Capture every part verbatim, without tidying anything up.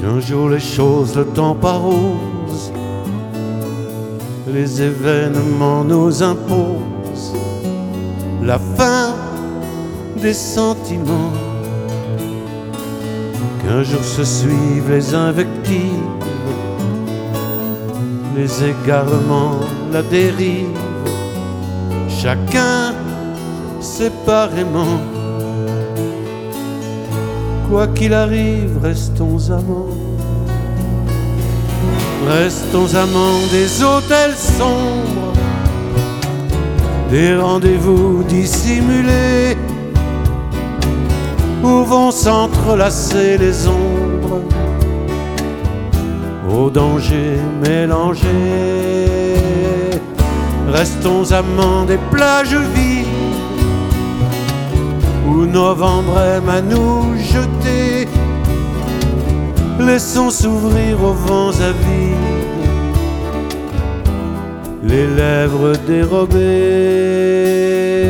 qu'un jour les choses, le temps parose, les événements nous imposent la fin des sentiments, qu'un jour se suivent les invectives, les égarements, la dérive, chacun séparément. Quoi qu'il arrive, restons amants, restons amants des hôtels sombres, des rendez-vous dissimulés, où vont s'entrelacer les ombres, aux dangers mélangés. Restons amants des plages vives, où novembre aime à nous jeter. Laissons s'ouvrir aux vents avides les lèvres dérobées.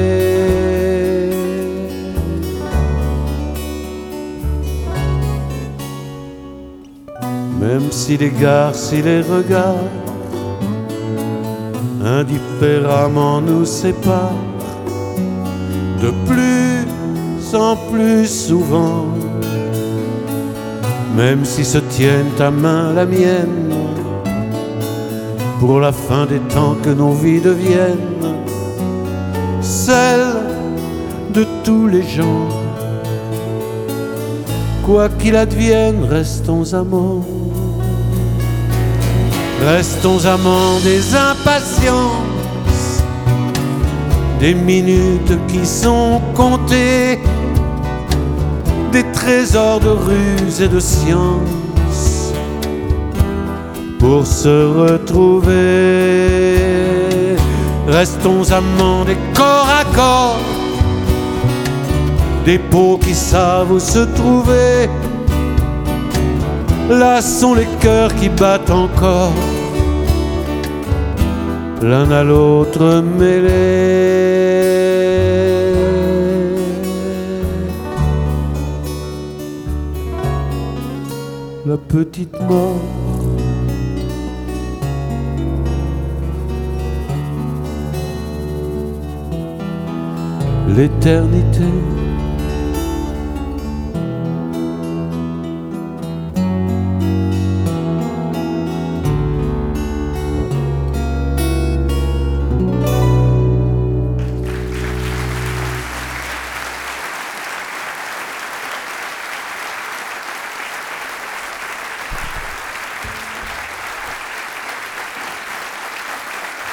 Même si les gares, si les regards indifféremment nous séparent, de plus en plus souvent, même si se tiennent ta main la mienne, pour la fin des temps que nos vies deviennent celles de tous les gens. Quoi qu'il advienne, restons amants, restons amants des impatiences, des minutes qui sont comptées, des trésors de ruse et de science, pour se retrouver. Restons amants des corps à corps, des peaux qui savent où se trouver. Là sont les cœurs qui battent encore, l'un à l'autre mêlés. La petite mort, l'éternité,